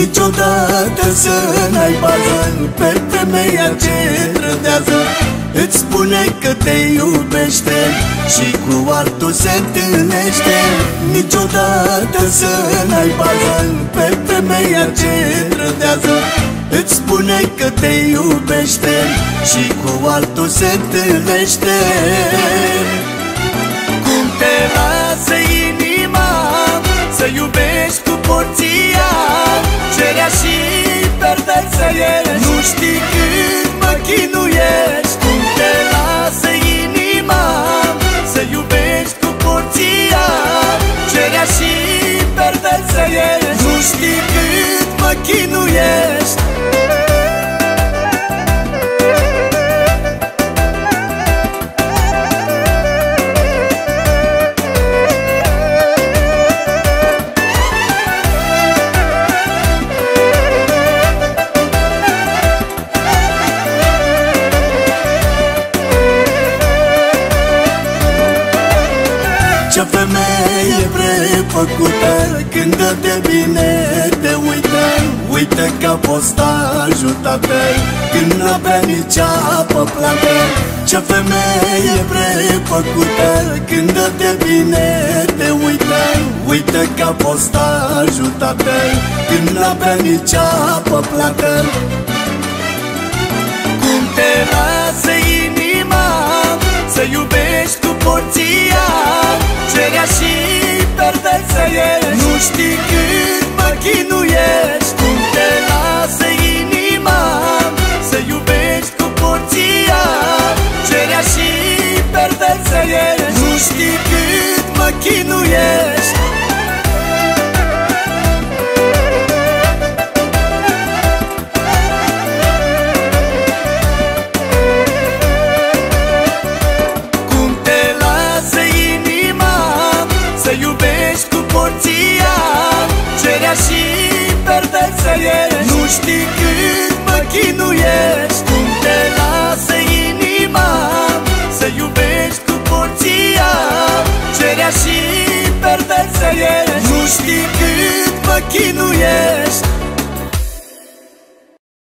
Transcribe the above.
Niciodată să n-ai bază pe femeia ce trădează. Îți spune că te iubește și cu altul se întâlnește. Niciodată să n-ai bază pe femeia ce trădează. Îți spune că te iubește și cu altul se întâlnește. Cum te lasă inima să iubești cu porția, cerea și perverse ești. Nu știi cât mă chinuiești. Cum te lasă inima să iubești cu porția, cerea și perverse ești. Nu știi cât mă chinuiești. Ce femeie prefăcută, când dă de bine te uită. Uită că a fost ajutată când n-avea nici apă plată. Ce femeie prefăcută, când dă de bine te uită. Uită că a fost ajutată când n-avea nici apă plată. Cum te lasă inima să iubești cu porția, cerea și perversă ești. Nu știi cât mă chinuiești. Cum te lasă inima să iubești cu porția, cerea și perversă ești. Nu știi cât mă chinuiești. Iubești cu porția, cerea și perversă ești. Nu știi cât mă chinuiești. Cum te lasă inima să iubești cu porția, cerea și perversă ești. Nu știi cât mă chinuiești.